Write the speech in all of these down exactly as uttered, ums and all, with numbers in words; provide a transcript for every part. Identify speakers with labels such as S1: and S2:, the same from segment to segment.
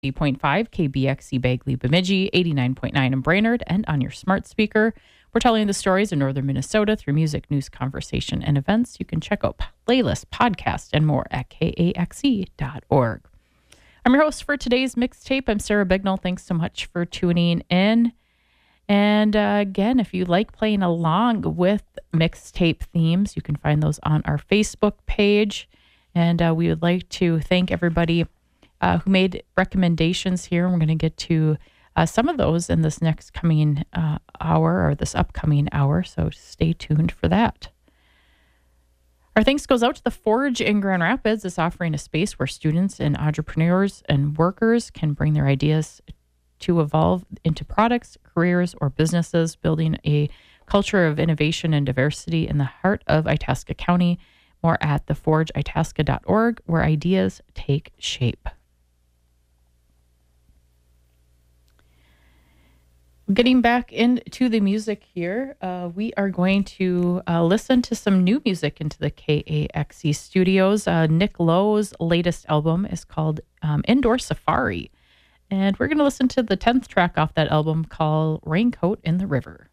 S1: eight point five K B X C Bagley Bemidji, eighty-nine point nine in Brainerd, and on your smart speaker. We're telling the stories of northern Minnesota through music, news, conversation, and events. You can check out playlists, podcasts, and more at K A X E dot org. I'm your host for today's mixtape. I'm Sarah Bignell. Thanks so much for tuning in. And uh, again, if you like playing along with mixtape themes, you can find those on our Facebook page. And uh, we would like to thank everybody uh, who made recommendations here. We're going to get to uh, some of those in this next coming uh, hour or this upcoming hour. So stay tuned for that. Our thanks goes out to the Forge in Grand Rapids. It's offering a space where students and entrepreneurs and workers can bring their ideas to evolve into products, careers, or businesses, building a culture of innovation and diversity in the heart of Itasca County. More at the forge itasca dot org, where ideas take shape. Getting back into the music here, uh, we are going to uh, listen to some new music into the K A X E studios. Uh, Nick Lowe's latest album is called um, Indoor Safari. And we're going to listen to the tenth track off that album called Raincoat in the River.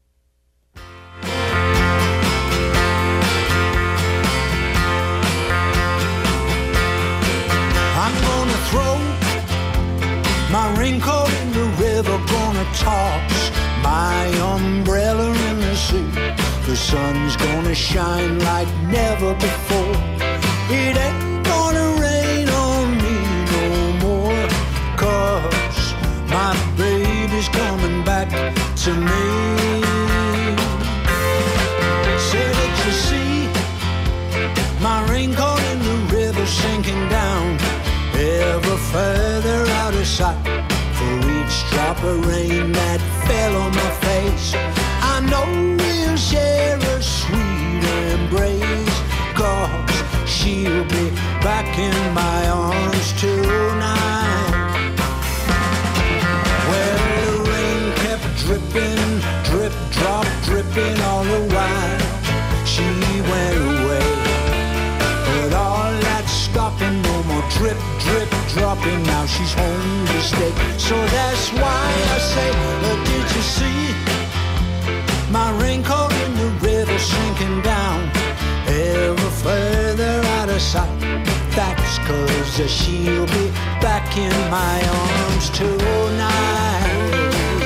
S2: I'm gonna throw my raincoat in the river, gonna toss my umbrella in the sea. The sun's gonna shine like never before. It ain't gonna rain on me no more, 'cause my baby's coming back to me. Say, did you see my raincoat in the river sinking down ever further out of sight? For each drop of rain that fell on my face, I know we'll share a sweet embrace, 'cause she'll be back in my arms tonight. Well, the rain kept dripping, drip, drop, dripping all the while she went away. But all that stopping, no more drip, drip, dropping. Now she's home to stay. So that's why I say, oh, did you see my raincoat in the river sinking down ever further out of sight? That's 'cause she'll be back in my arms tonight.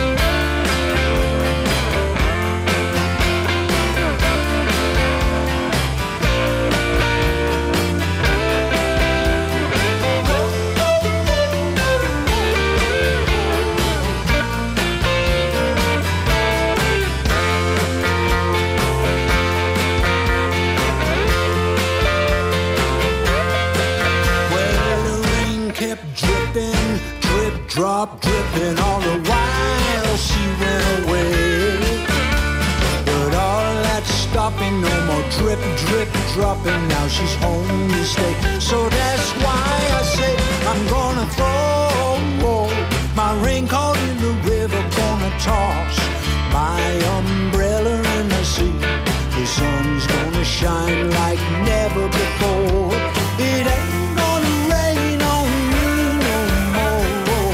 S2: Drop, dripping all the while she went away. But all that stopping, no more drip, drip, dropping. Now she's home to stay. So that's why I say I'm gonna throw my raincoat in the river, gonna toss my umbrella in the sea. The sun's gonna shine like never before. It ain't gonna rain on me no more.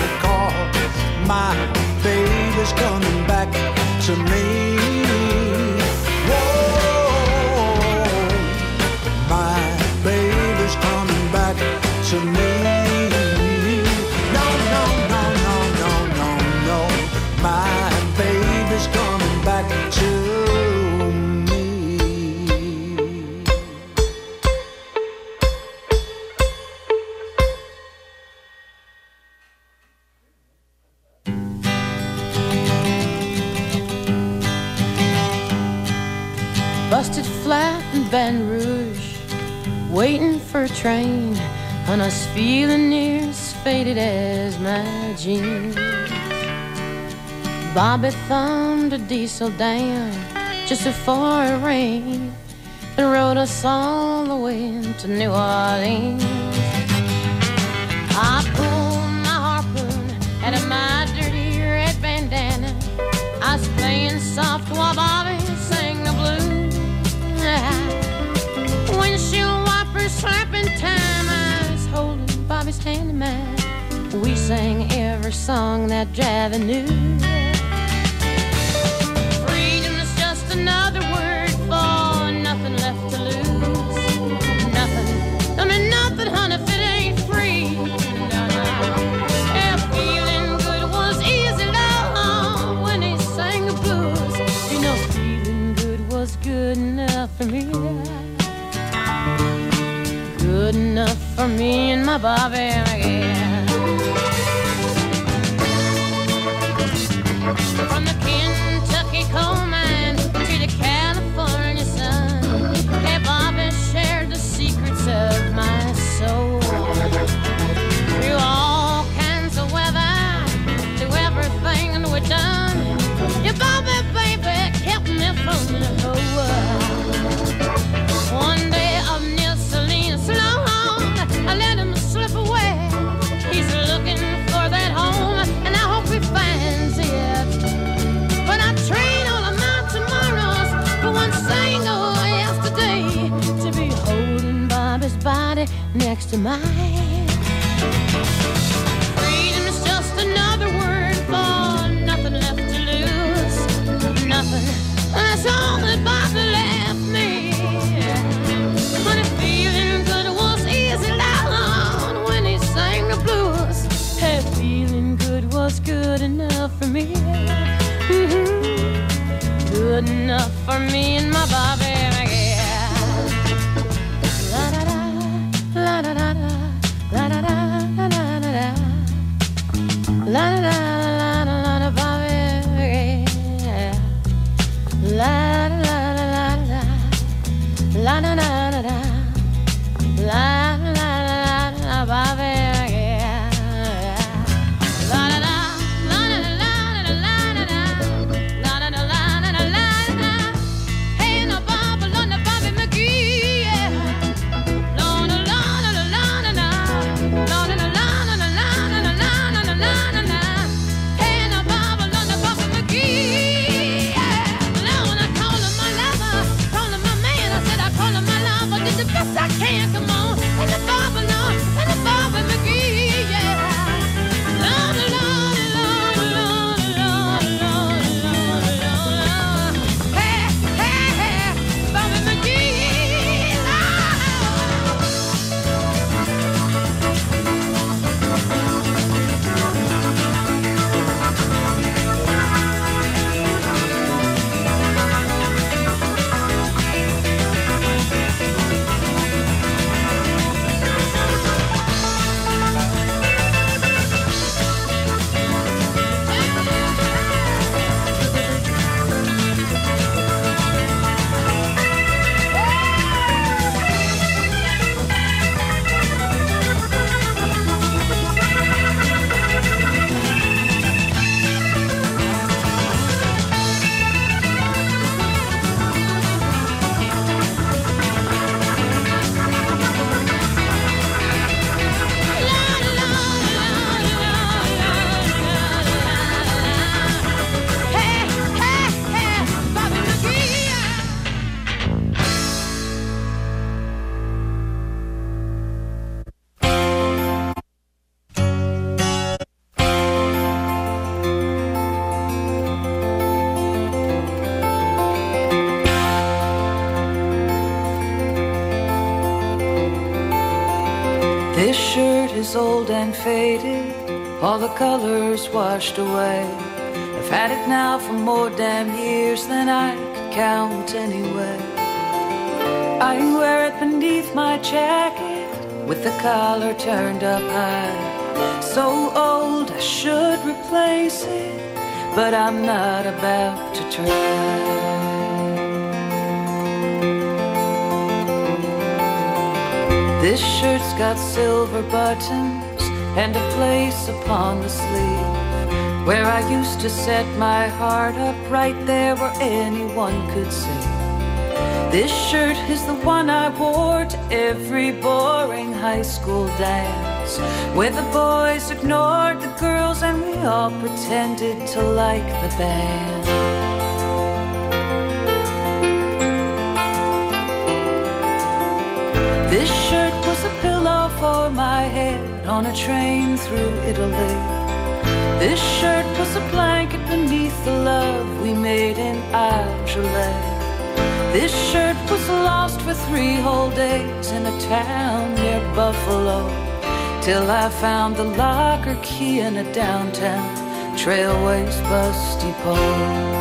S2: My baby's coming back to me. Whoa, my baby's coming back to me. No, no, no, no, no, no, no. My baby's coming back to me.
S3: Busted flat in Baton Rouge, waiting for a train, and I was feeling near as faded as my jeans. Bobby thumbed a diesel down just before it rained and rode us all the way to New Orleans. I pulled my harpoon out of my dirty red bandana. I was playing soft while Bobby sang the blues. Windshield wipers slapping time, I was holding Bobby's hand in mine. We sang every song that Javi knew. Freedom is just another word for nothing left to lose. Nothing, I mean nothing, honey, if it ain't free. No, no. Yeah, feeling good was easy, love, when he sang the blues. You know, feeling good was good enough for me. Good enough for me and my Bobby McGee. From the Kentucky coal mine to the California sun, hey, Bobby shared the secrets of my soul. Through all kinds of weather, through everything we've done, your Bobby, baby, kept me from the whole world. One day up near Salinas, long, I let him slip away. He's looking for that home, and I hope he finds it. But I trade all of my tomorrows for one single yesterday, to be holding Bobby's body next to mine. Freedom is just another word for nothing left to lose. Nothing, that's all that Bobby left me. But if feeling good was easy, loud when he sang the blues, hey, feeling good was good enough for me. Mm-hmm. Good enough for me and my Bobby McGee. La da da, la da da da, la da da da da da, la da da la da la da Bobby McGee. La da da la da, la da da da da, la da da da Bobby McGee. La da da. I can't, come on, and the Bobby, no, and the Bobby McGee, yeah. Lord, Lord, Lord, Lord, Lord, Lord, Lord, Lord. Hey, hey, hey, Bobby McGee,
S4: This shirt is old and faded, all the colors washed away. I've had it now for more damn years than I could count anyway. I wear it beneath my jacket, with the collar turned up high. So old I should replace it, but I'm not about to try. This shirt's got silver buttons and a place upon the sleeve where I used to set my heart up, right there where anyone could see. This shirt is the one I wore to every boring high school dance, where the boys ignored the girls and we all pretended to like the band. This shirt was a pillow pillow for my head on a train through Italy. This shirt was a blanket beneath the love we made in Algelay. This shirt was lost for three whole days in a town near Buffalo, till I found the locker key in a downtown Trailways bus depot.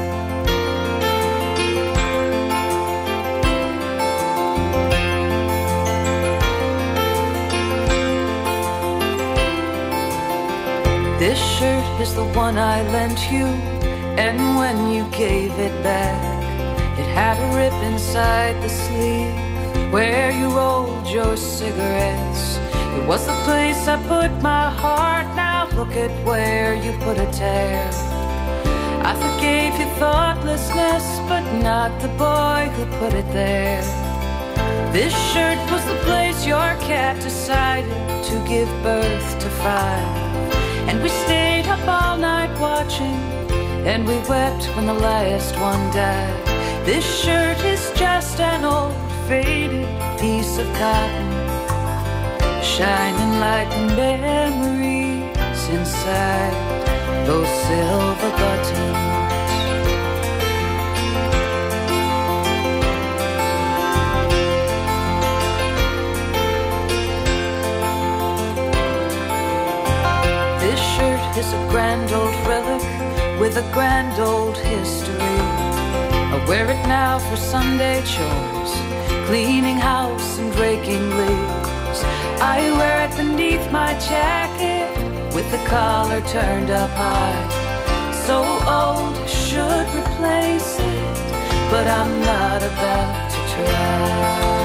S4: This shirt is the one I lent you, and when you gave it back, it had a rip inside the sleeve where you rolled your cigarettes. It was the place I put my heart, now look at where you put a tear. I forgave your thoughtlessness, but not the boy who put it there. This shirt was the place your cat decided to give birth to five. And we stayed up all night watching, and we wept when the last one died. This shirt is just an old faded piece of cotton, shining like memories inside those silver buttons. Is a grand old relic with a grand old history. I wear it now for Sunday chores, cleaning house and raking leaves. I wear it beneath my jacket with the collar turned up high. So old I should replace it, but I'm not about to try.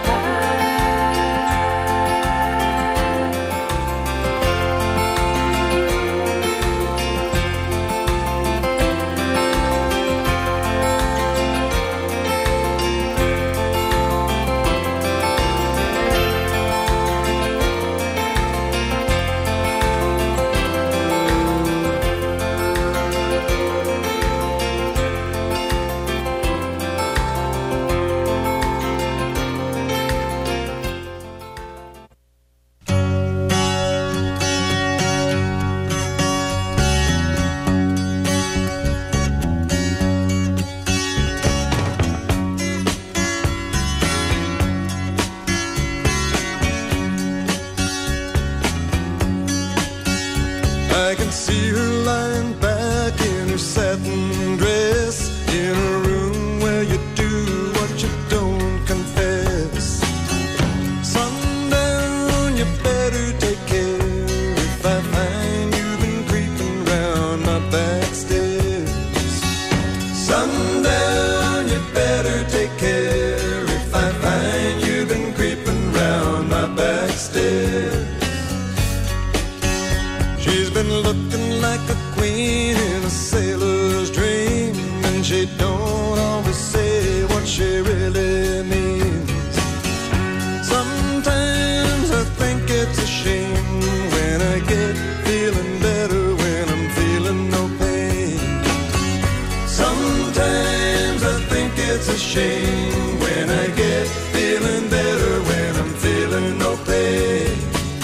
S5: I can see her lying back in her satin dress, in a room where you do what you don't confess. Sundown, you better take care if I find you've been creeping round my back stairs. Sundown, you better take care if I find you've been creeping round my back stairs. She's been looking like a queen in a sailor's dream, and she don't always say what she really means. Sometimes I think it's a shame when I get feeling better when I'm feeling no pain. Sometimes I think it's a shame when I get feeling better when I'm feeling no pain.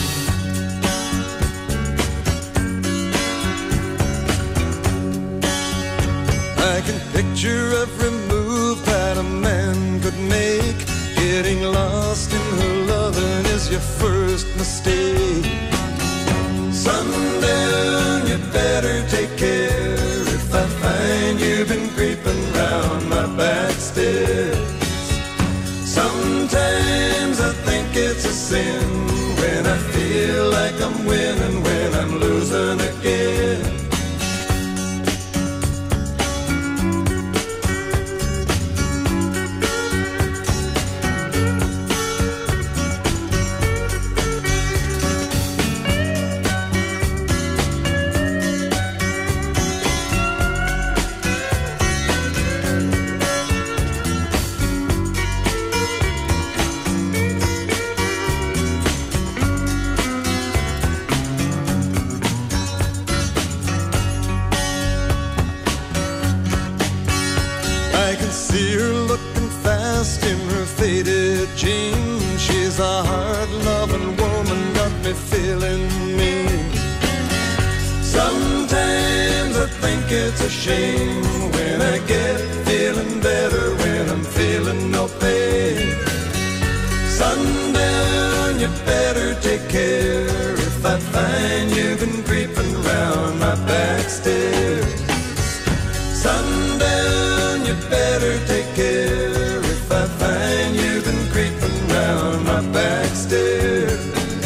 S5: I can picture every move that a man could make. Getting lost in her loving is your first mistake. Sundown, you better take care if I find you've been creeping round my back stairs. Sometimes I think it's a sin when I feel like I'm winning when I'm losing again. See her looking fast in her faded jeans. She's a hard love loving woman got me feeling mean. Sometimes I think it's a shame when I get feeling better, when I'm feeling no pain. Sundown, you better take care if I find you've been creeping round my back stairs. Sundown, you better take care if I find you've been creeping round my back stairs.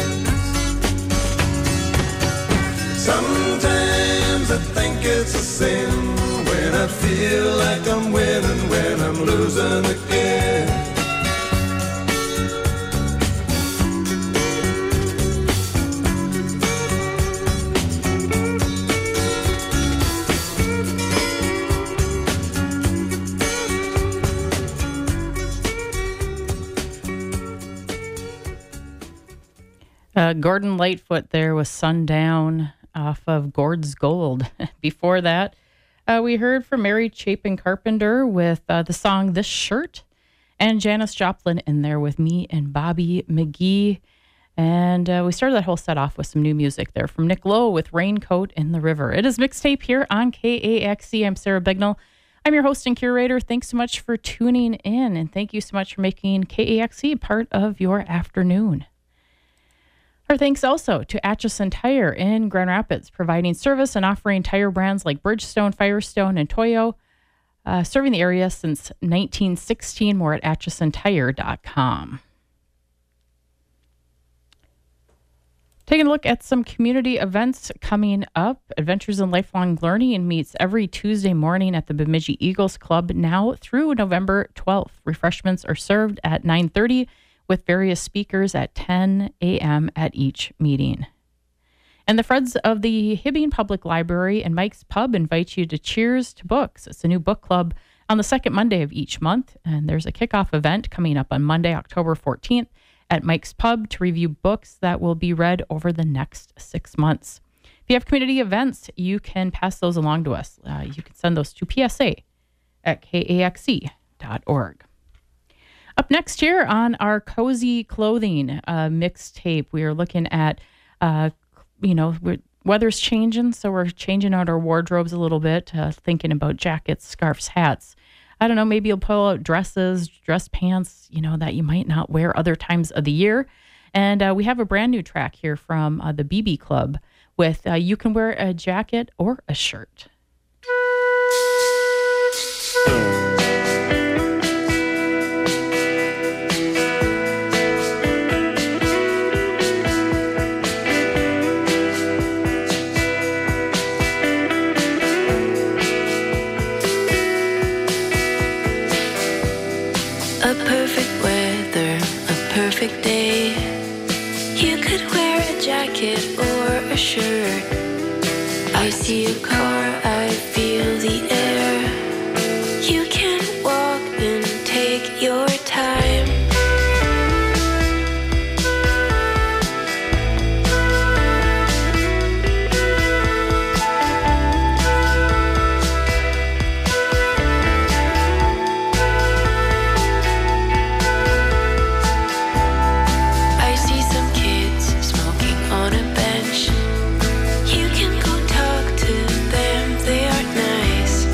S5: Sometimes I think it's a sin when I feel like I'm winning, when I'm losing again.
S1: Uh, Gordon Lightfoot there with Sundown off of Gord's Gold. Before that, uh, we heard from Mary Chapin Carpenter with uh, the song This Shirt, and Janis Joplin in there with Me and Bobby McGee. And uh, we started that whole set off with some new music there from Nick Lowe with Raincoat in the River. It is Mixtape here on K A X C. I'm Sarah Bignell. I'm your host and curator. Thanks so much for tuning in, and thank you so much for making K A X C part of your afternoon. Our thanks also to Atchison Tire in Grand Rapids, providing service and offering tire brands like Bridgestone, Firestone, and Toyo, uh, serving the area since nineteen sixteen. More at atchison tire dot com. Taking a look at some community events coming up. Adventures in Lifelong Learning meets every Tuesday morning at the Bemidji Eagles Club now through November twelfth. Refreshments are served at nine thirty with various speakers at ten a.m. at each meeting. And the Friends of the Hibbing Public Library and Mike's Pub invite you to Cheers to Books. It's a new book club on the second Monday of each month, and there's a kickoff event coming up on Monday, October fourteenth at Mike's Pub to review books that will be read over the next six months. If you have community events, you can pass those along to us. Uh, you can send those to P S A at K A X C dot org. Up next here on our Cozy Clothing uh, mixtape, we are looking at, uh, you know, we're, weather's changing, so we're changing out our wardrobes a little bit, uh, thinking about jackets, scarves, hats. I don't know, maybe you'll pull out dresses, dress pants, you know, that you might not wear other times of the year. And uh, we have a brand new track here from uh, the B B Club with uh, You Can Wear a Jacket or a Shirt.
S3: A perfect weather, a perfect day. You could wear a jacket or a shirt. I see a car, I feel the air. You can walk and take your time. Nice.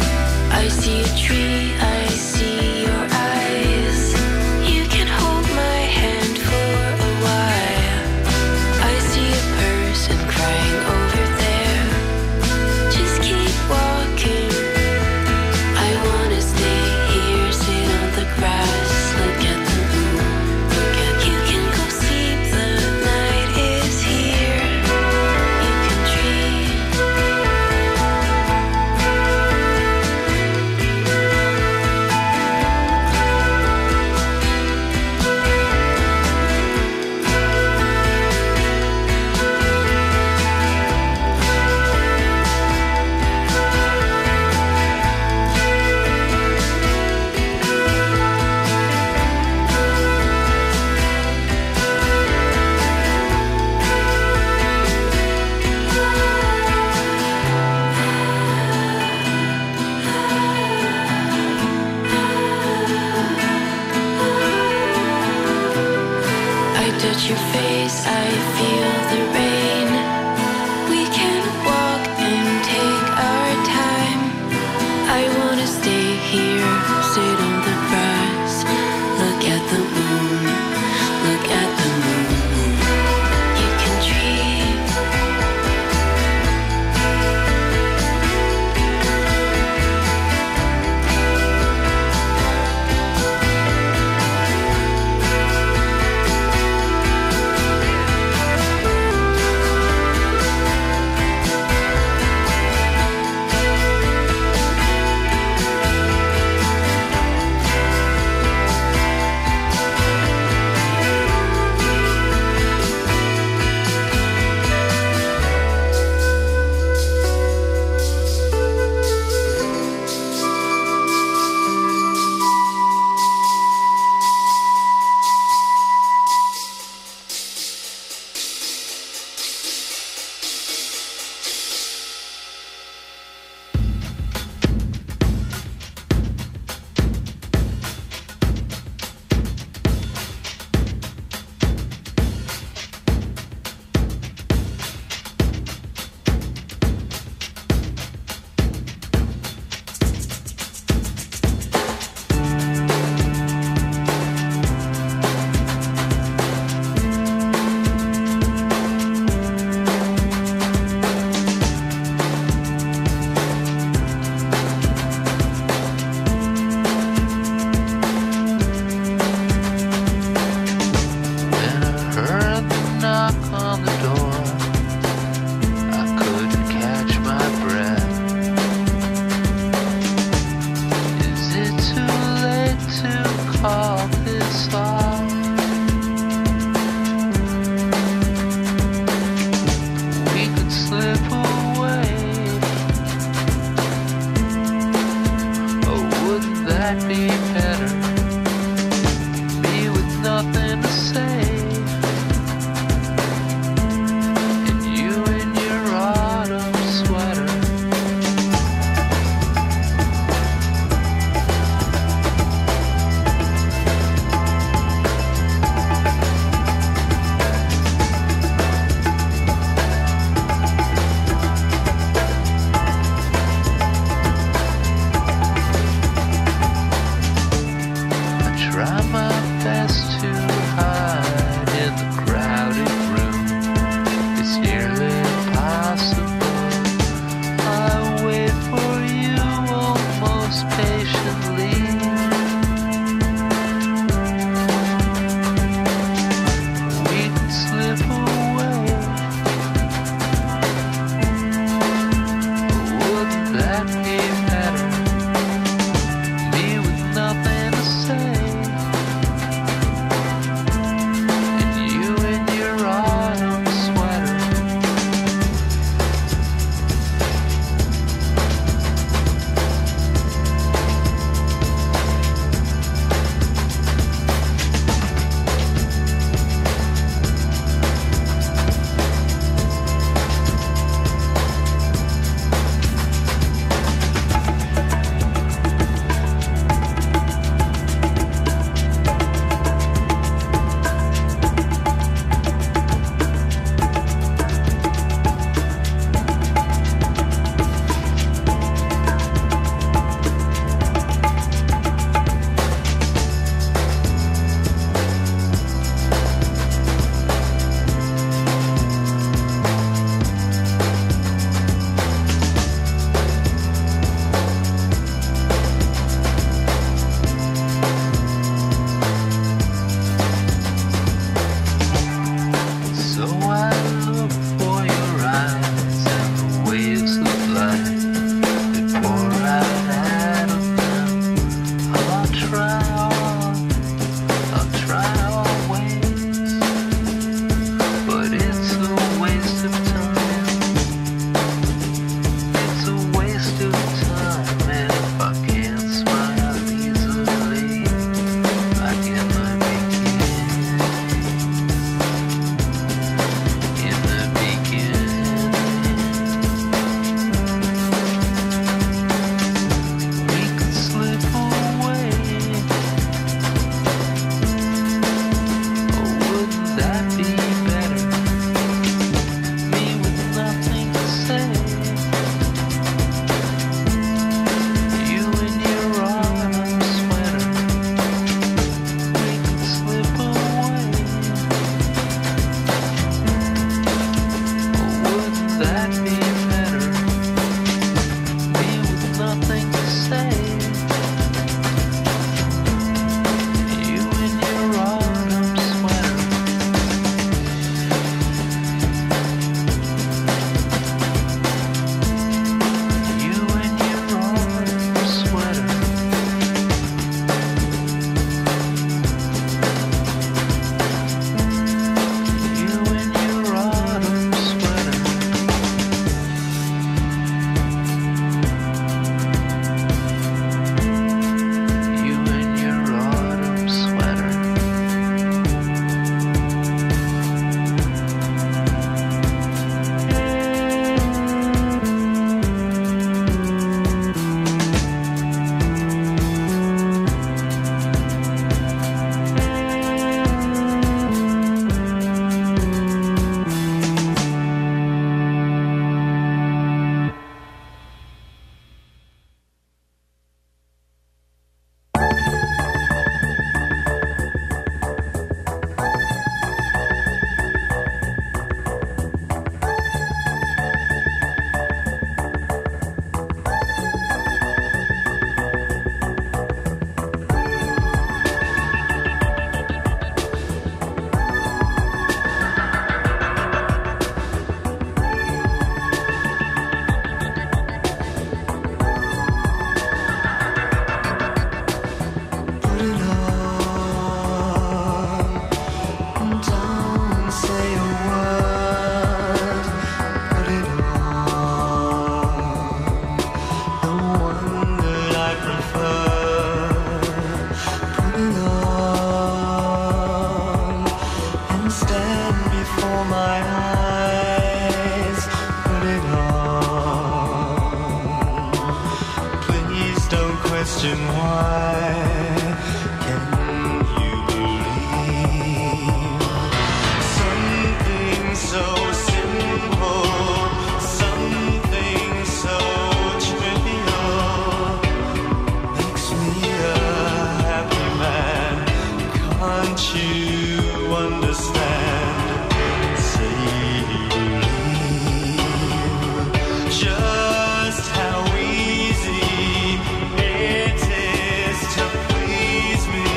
S5: question why. Can you believe something so simple, something so trivial makes me a happy man? Can't you understand? Say you believe just how easy it is to please me.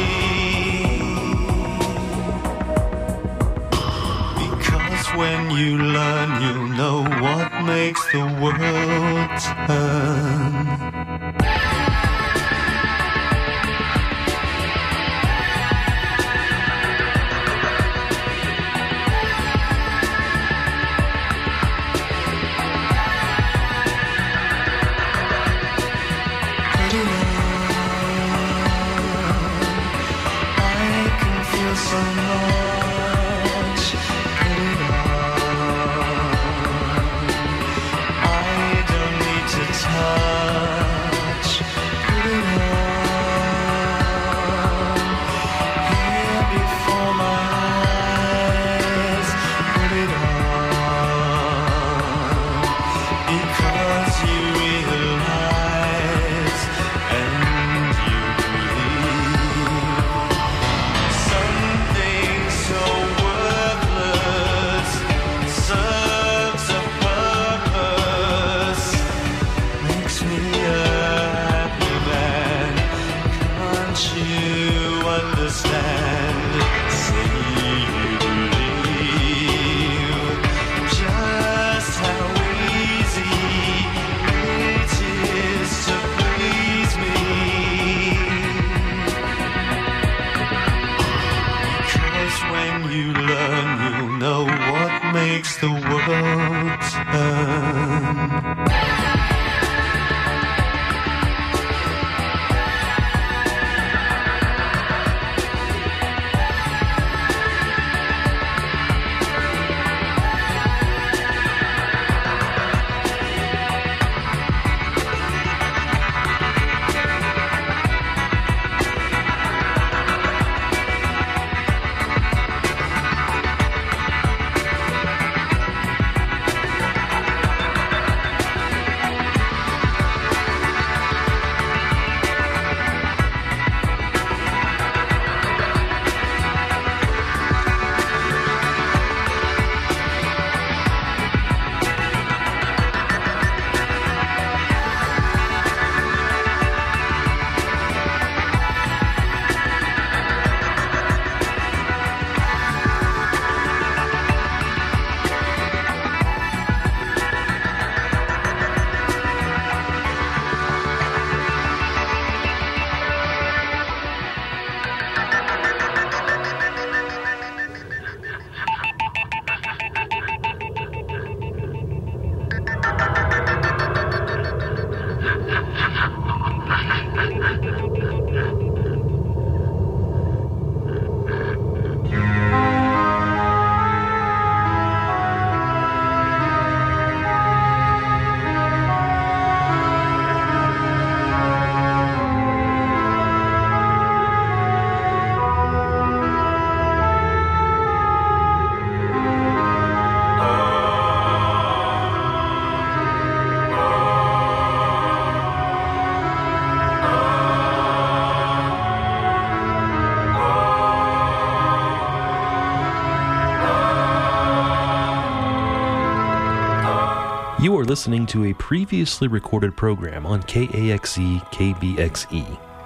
S5: Because when you learn, you'll know what makes the world turn. So much, put it on. I don't need to touch, put it on. Here before my eyes, put it on. Because you realize and you believe something so worthless serves a purpose, makes me a happy man. Can't you understand? Say you believe just how easy it is to please me. Because when you learn, you'll know what makes the world turn.
S6: You are listening to a previously recorded program on K A X E K B X E.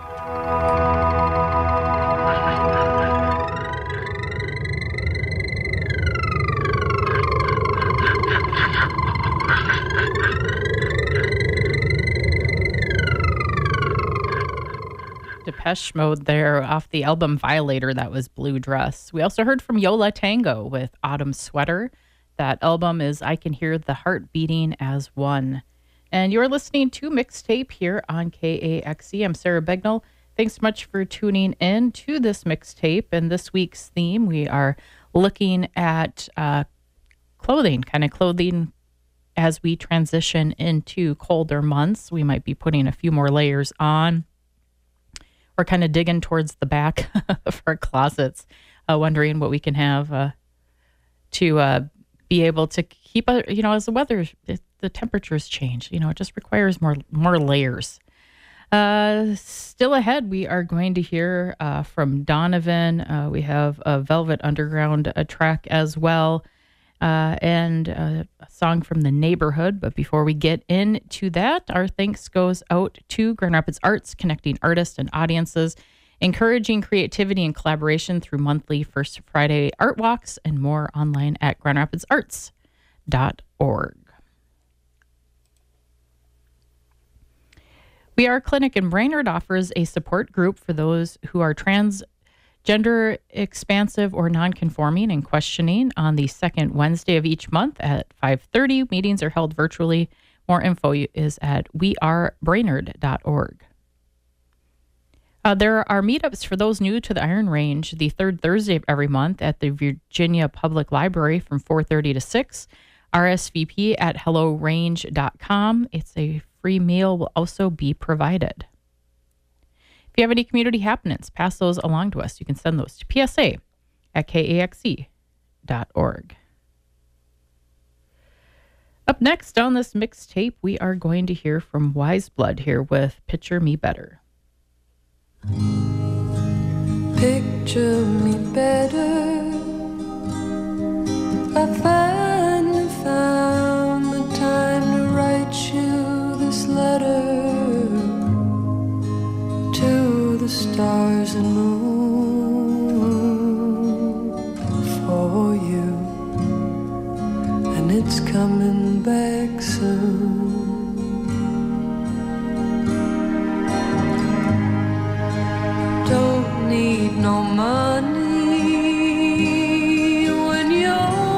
S1: Depeche Mode there off the album Violator. That was Blue Dress. We also heard from Yo La Tengo with Autumn Sweater. That album is I Can Hear the Heart Beating as One. And you're listening to Mixtape here on K A X E. I'm Sarah Begnall. Thanks so much for tuning in to this mixtape. And this week's theme, we are looking at uh, clothing, kind of clothing as we transition into colder months. We might be putting a few more layers on. we're kind of digging towards the back of our closets, uh, wondering what we can have uh, to uh, be able to keep, a, you know, as the weather, it, the temperatures change, you know, it just requires more more layers. Uh, still ahead, we are going to hear uh, from Donovan. Uh, we have a Velvet Underground uh, track as well, uh, and uh, a song from the neighborhood. But before we get into that, our thanks goes out to Grand Rapids Arts, connecting artists and audiences, encouraging creativity and collaboration through monthly First Friday art walks, and more online at grand rapids arts dot org. We Are Clinic in Brainerd offers a support group for those who are transgender, expansive, or nonconforming and questioning on the second Wednesday of each month at five thirty. Meetings are held virtually. More info is at we are brainerd dot org. Uh, there are meetups for those new to the Iron Range the third Thursday of every month at the Virginia Public Library from four thirty to six. R S V P at hello range dot com. It's a free meal will also be provided. If you have any community happenings, pass those along to us. You can send those to P S A at K A X E dot org. Up next on this mixtape, we are going to hear from Wise Blood here with Picture Me Better.
S7: Picture me better. I finally found the time to write you this letter to the stars and moon for you, and it's coming back soon. Don't need no money when you're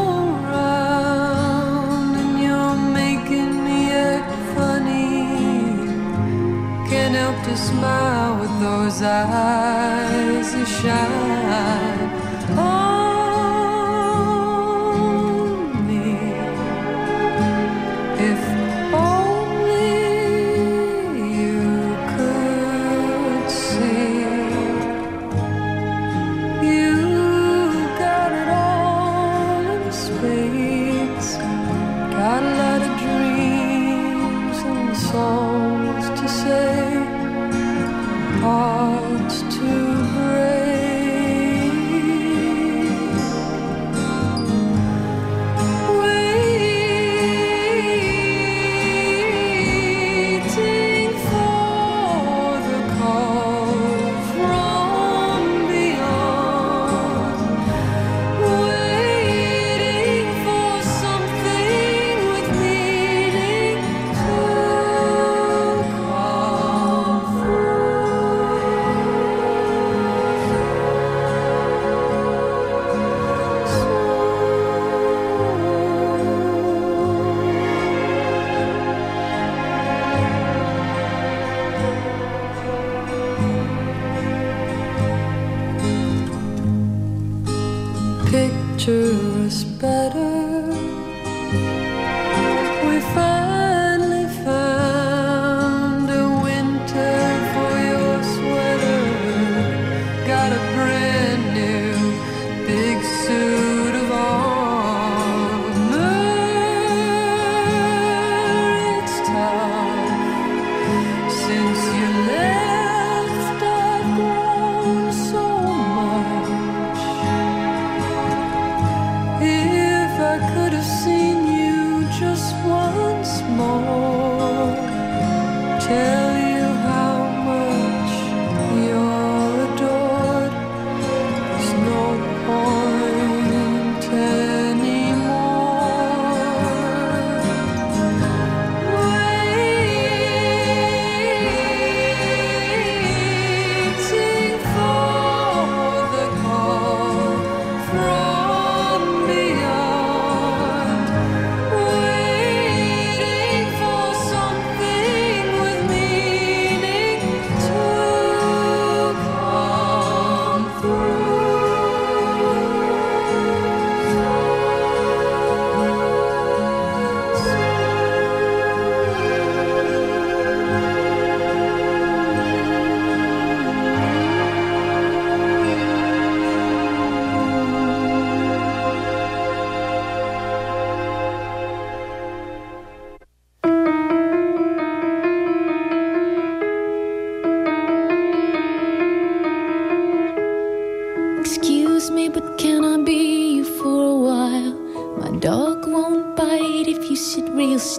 S7: around, and you're making me act funny. Can't help to smile with those eyes that shine on me. If only you could see. Got a lot of dreams and songs to say, hearts to break, waiting for the call from beyond, waiting for something with meaning to come picture us better. We finally found a winter for your sweater. Got a brand new big suit of armor. It's tough since you left. I've grown so much. If I could have seen you just once more, tell you how much you're adored, there's no point anymore. Waiting for the call from beyond, waiting for something with me.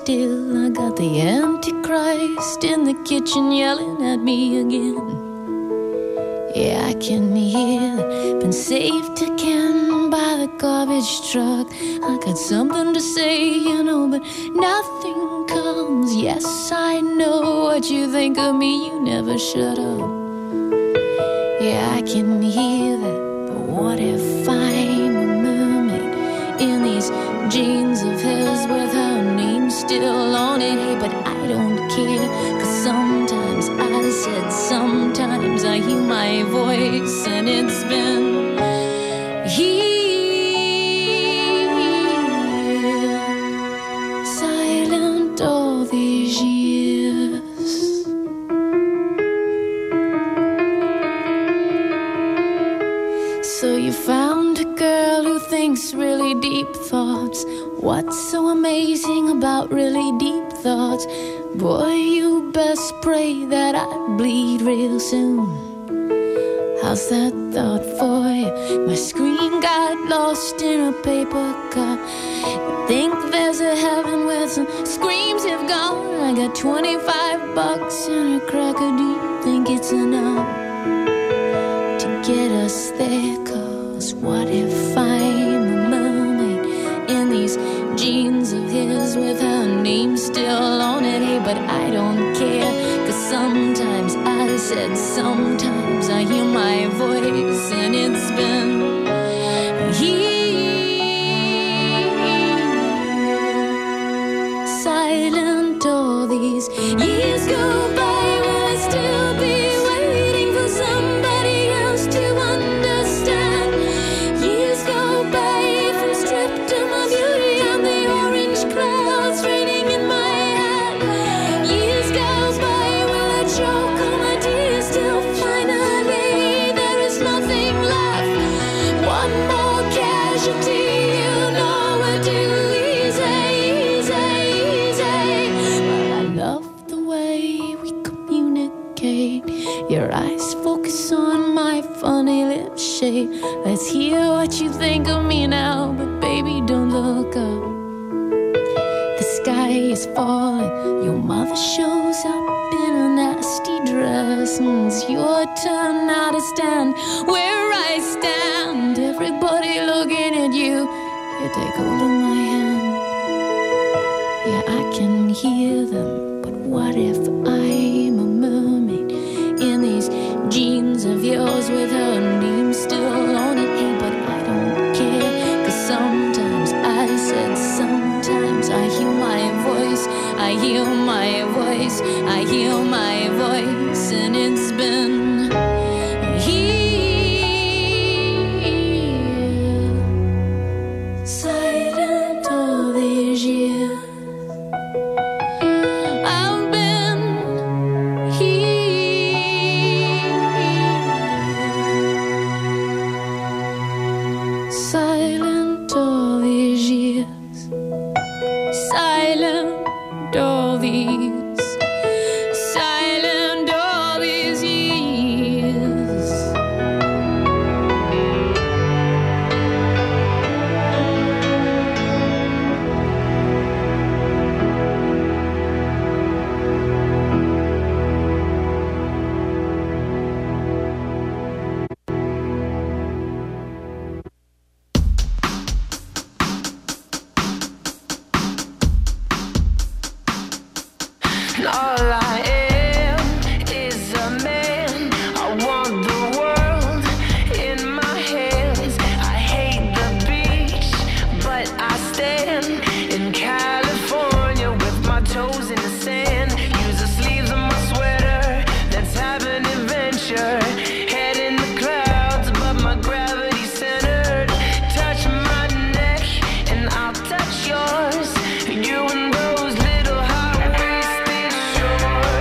S3: still. I got the Antichrist in the kitchen yelling at me again. Yeah, I can hear it. Been saved again by the garbage truck. I got something to say, you know, but nothing comes. Yes, I know what you think of me. You never shut up. Yeah, I can hear that. But what if I'm a mermaid in these jeans of his with her name still on it? Hey, but I don't care, 'cause sometimes I said, sometimes I hear my voice, and it's been here, silent all these years. So you found a girl who thinks really deep thoughts. What's so amazing about really deep thoughts? Boy, you best pray that I bleed real soon. How's that thought for you? My screen got lost in a paper cup. You think there's a heaven where some screams have gone? I got twenty-five bucks and a cracker. Do you think it's enough to get us there? 'Cause what if I'm a mermaid in these jeans of his with her name still on it? Hey, but I don't care, 'cause sometimes I said, sometimes I hear my voice, and it's been here, silent all these years go by. Will I still be waiting for somebody else to understand? Years go by from stripped of my beauty and the orange clouds raining in my hand. Years go by, will I choke on my tears till finally there is nothing left? One more casualty, you know we're too easy, easy, easy. But I love the way we communicate. Your eyes focus on my funny lip shape. Let's hear what you think of me now, but baby, don't look up. The sky is falling. Your mother shows up in a nasty dress, and it's your turn now to stand where I stand. Everybody looking at you. You take hold of my hand. Yeah, I can hear them. But what if I'm a mermaid in these jeans of yours with her name still on it? Hey, but I don't care, 'cause sometimes I said, sometimes I hear my voice, I hear my voice, I hear my voice, and it's been here, silent all these years. I've been here, silent all these years, silent all these, silent all these years.
S8: All I am is a man. I want the world in my hands. I hate the beach, but I stand in California with my toes in the sand. Use the sleeves of my sweater. Let's have an adventure. Head in the clouds, but my gravity centered. Touch my neck and I'll touch yours. You and those little high-waisted shorts.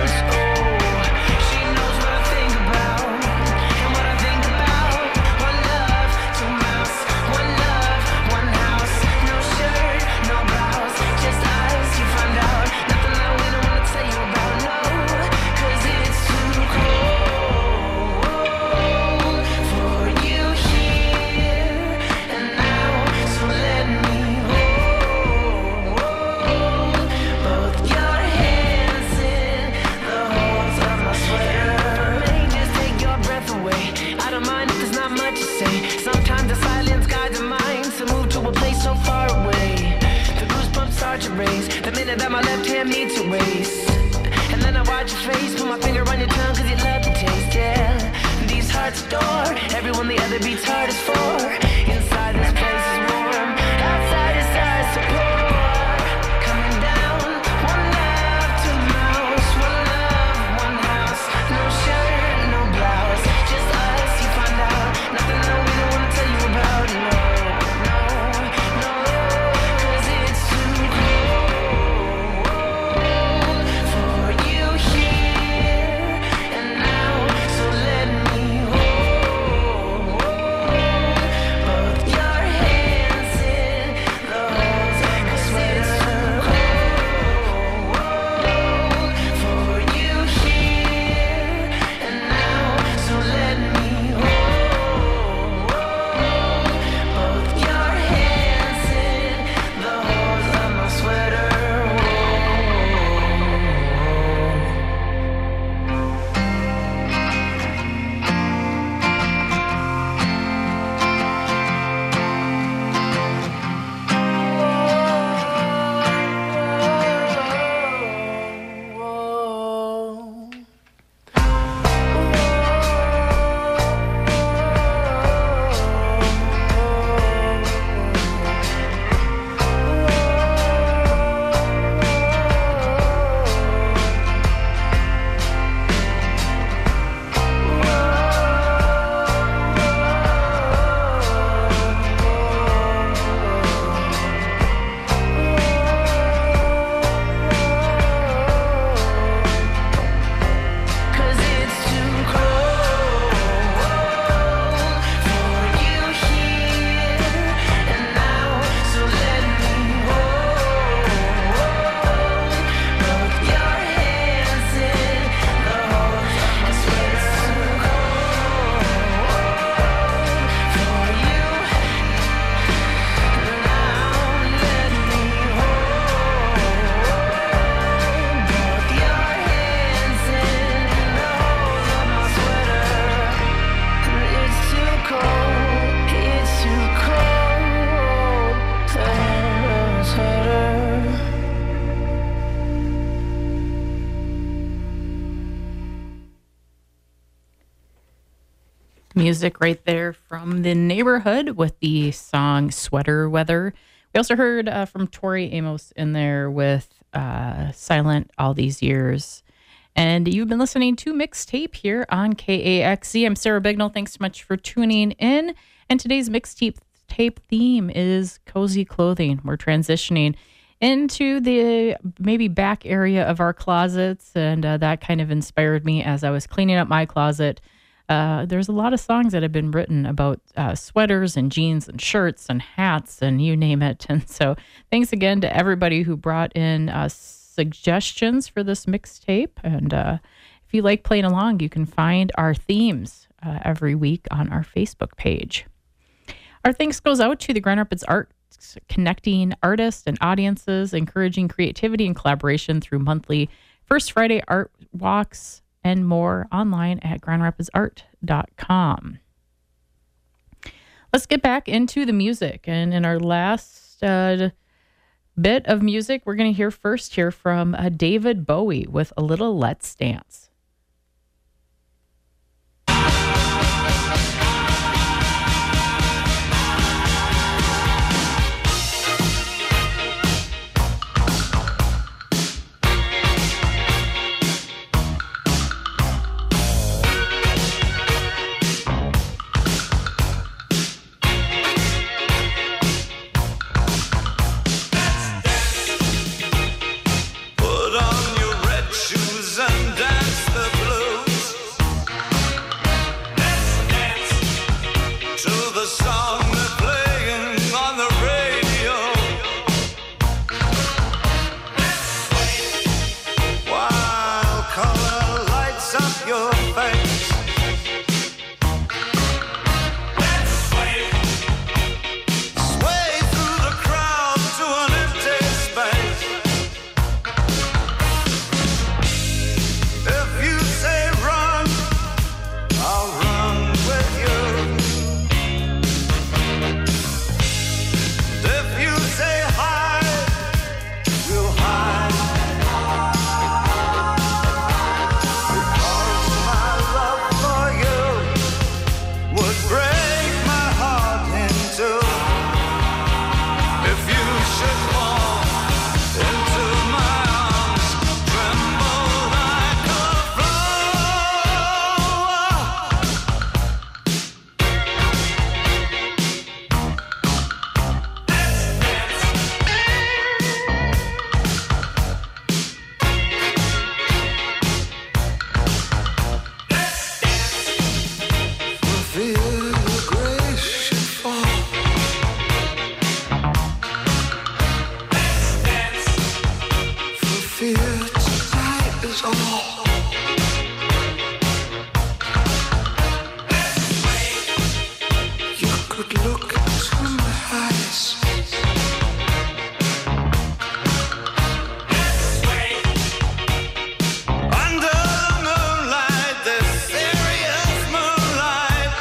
S8: everyone the other beats hardest for. Inside this place is warm, outside his eyes to pour. Coming down, one love, two mouse, one love, one house. No shirt, no blouse, just us, you find out. Nothing that we don't wanna tell you about, no, no, no. Cause it's too cold for you here and now. So let me hold both your hands in the holes. Cause it's too cold for you here and now. So let me hold both your hands in the holes of my sweater. Cause it's too cold for you here and now. So let me hold both your hands in the holes of my sweater. Too cold for you now. Let me hold both your hands in the holes of my sweater. It's too cold, it's too cold to handle a sweater.
S1: Music right there from The Neighborhood with the song Sweater Weather. We also heard uh, from Tori Amos in there with uh, Silent All These Years. And you've been listening to Mixtape here on K A X Z. I'm Sarah Bignell. Thanks so much for tuning in. And today's Mixtape tape theme is cozy clothing. We're transitioning into the maybe back area of our closets. And uh, that kind of inspired me as I was cleaning up my closet. Uh, there's a lot of songs that have been written about uh, sweaters and jeans and shirts and hats and you name it. And so thanks again to everybody who brought in uh, suggestions for this mixtape. And uh, if you like playing along, you can find our themes uh, every week on our Facebook page. Our thanks goes out to the Grand Rapids Arts, connecting artists and audiences, encouraging creativity and collaboration through monthly First Friday art walks and more online at grand rapids art dot com. Let's get back into the music. And in our last uh, bit of music, we're going to hear first here from uh, David Bowie with a little Let's Dance.
S5: Put on your red shoes and dance
S2: is all. You could look into my eyes. Under the moonlight, this serious moonlight.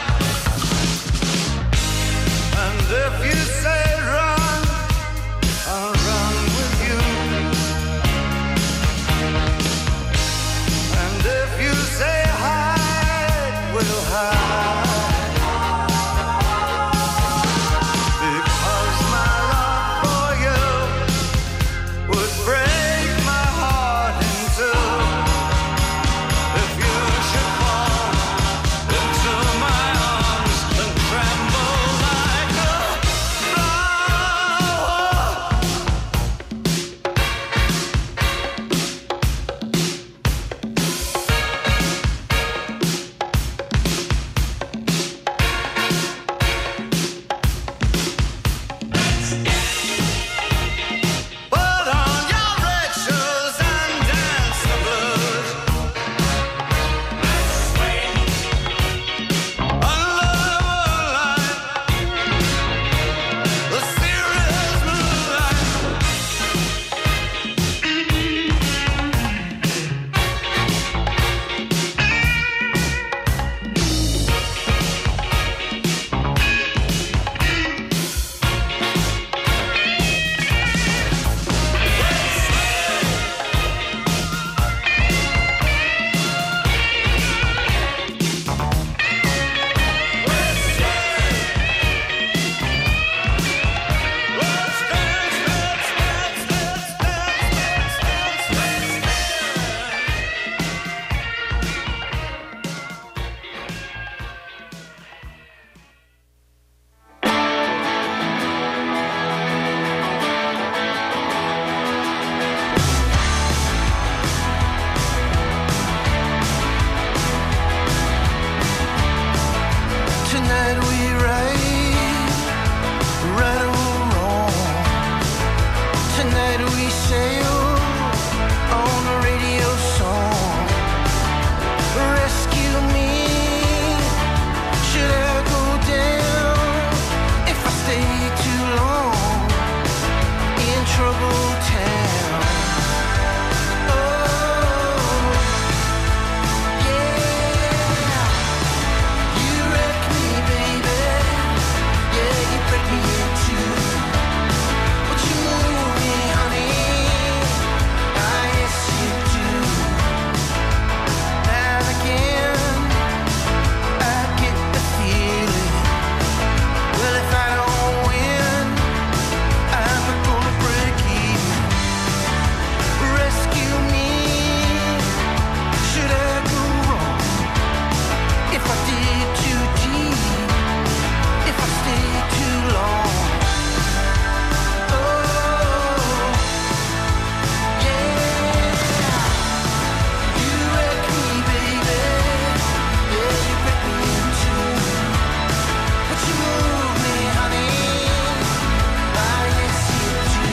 S2: And if you say run, I'll run with you. And if you say hide, we'll hide. Because my love for you would break my heart in two. If you should fall into my arms and tremble like a flower. Put on your red shoes and dance the blues. Under the moonlight, the serious moonlight. Let's dance, let's dance, let's dance, let's Tonight we ride, right or wrong. Tonight we sail on a radio song. Rescue me, should I go down if I stay too long in troubled town? Oh, yeah. You wreck me, baby. Yeah, you break me in two. But you move me, honey. Ah, yes, you do. And again, I get the feeling. Well, if I don't win, I'm gonna break even. Rescue me. Should I go wrong? If I dig too deep, if I stay too long. Oh, yeah. You wreck me, baby. Yeah, you break me in two. But you move me, honey. Ah, yes, you do.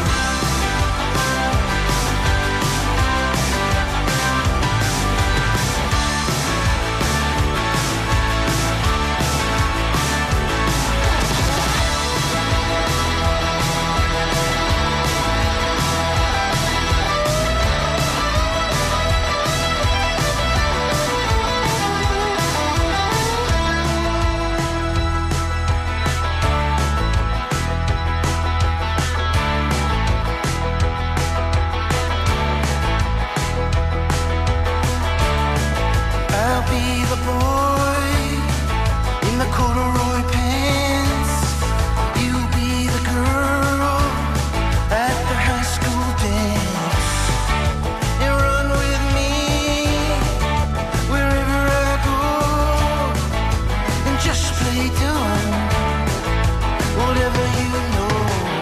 S2: I'll be the boy in the corduroy pants. You'll be the girl at the high school dance. And run with me wherever I go. And just play dumb, whatever you know.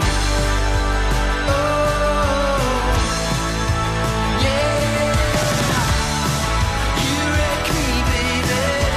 S2: Oh, yeah. You wreck me, baby.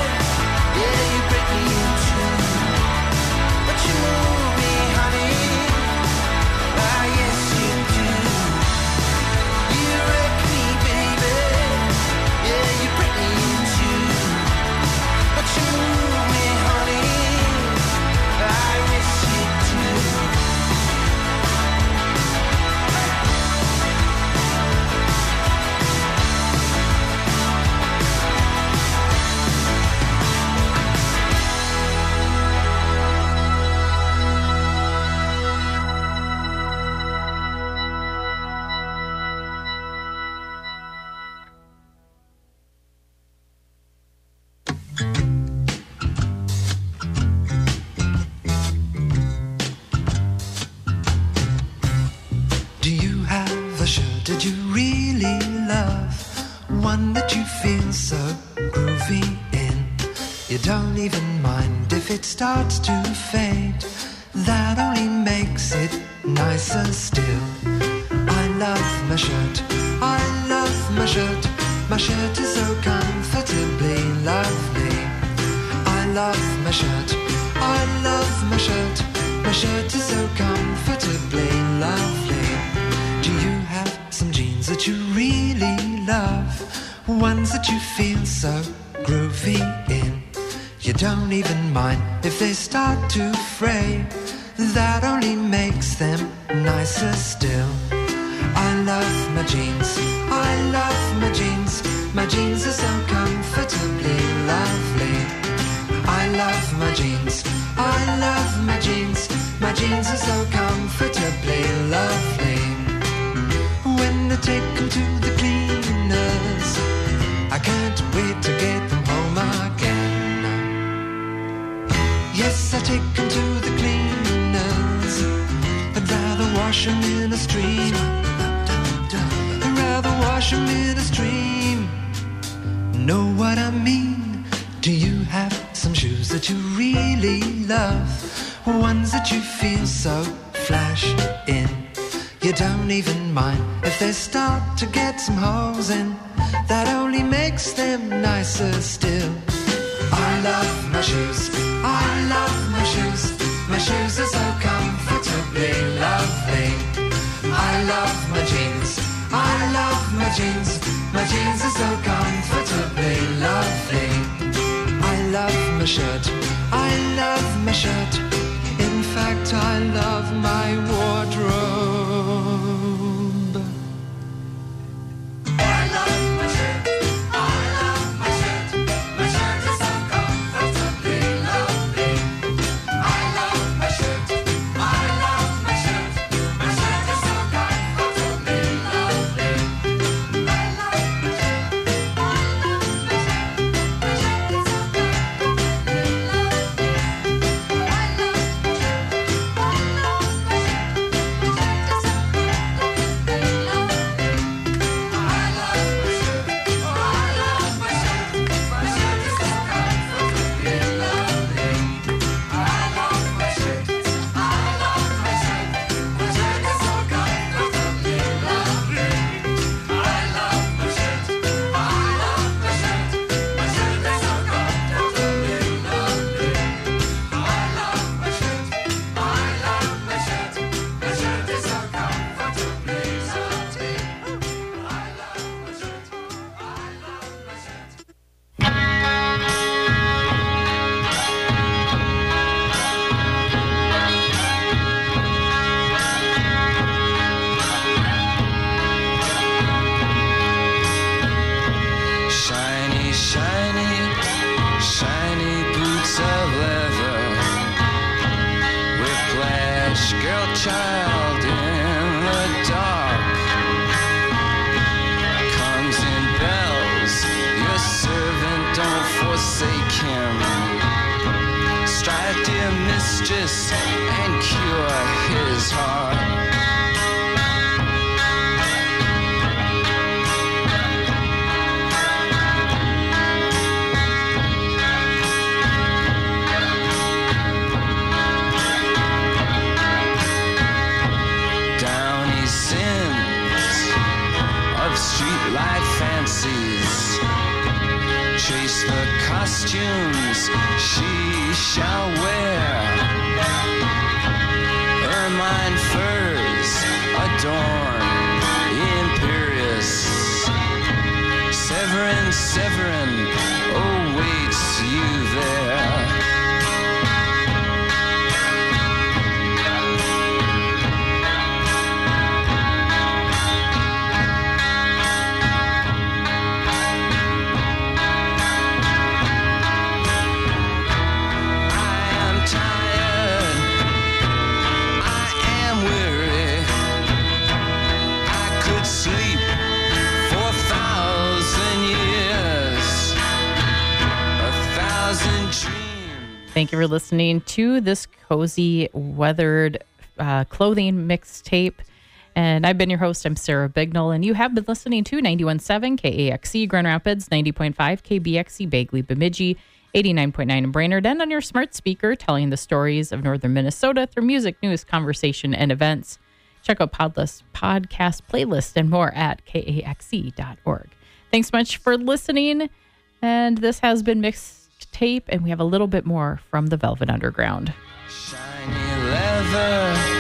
S9: one that you feel so groovy in. You don't even mind if it starts to fade. That only makes it nicer still. I love my shirt, I love my shirt. My shirt is so comfortably lovely. I love my shirt, I love my shirt. My shirt is so comfortably lovely. Do you have some jeans that you really love? Ones that you feel so groovy in. You don't even mind if they start to fray. That only makes them nicer still. I love my jeans, I love my jeans. My jeans are so comfortably lovely. I love my jeans, I love my jeans. My jeans are so comfortably lovely. When I take them to the cleaners, I can't wait to get them home again. Yes, I take them to the cleaners. I'd rather wash them in a stream. I'd rather wash them in a stream. Know what I mean? Do you have some shoes that you really love? Ones that you feel so flash in. You don't even mind if they start to get some holes in. That only makes them nicer still. I love my shoes, I love my shoes. My shoes are so comfortably lovely. I love my jeans, I love my jeans. My jeans are so comfortably lovely. I love my shirt, I love my shirt. In fact, I love my wardrobe. I love my shirt, I love my shirt. My shirt is so comfortably lovely. I love my shirt, I love my shirt. My shirt is so comfortably lovely. I love my shirt, I love my shirt. My shirt is so comfortably lovely. I love
S8: child in the dark comes in bells. Your servant, don't forsake him. Strive, dear mistress, and cure his heart. Streetlight fancies, chase the costumes she shall wear. Ermine furs adorn imperious. Severin, Severin awaits you there.
S1: Thank you for listening to this cozy weathered uh, clothing mixtape. And I've been your host. I'm Sarah Bignell, and you have been listening to ninety-one point seven K A X E Grand Rapids, ninety point five K B X E Bagley Bemidji, eighty-nine point nine in Brainerd, and on your smart speaker, telling the stories of northern Minnesota through music, news, conversation, and events. Check out Podless podcast playlist and more at K A X E dot org. Thanks much for listening. And this has been Mixed Tape, and we have a little bit more from the Velvet Underground.
S2: Shiny leather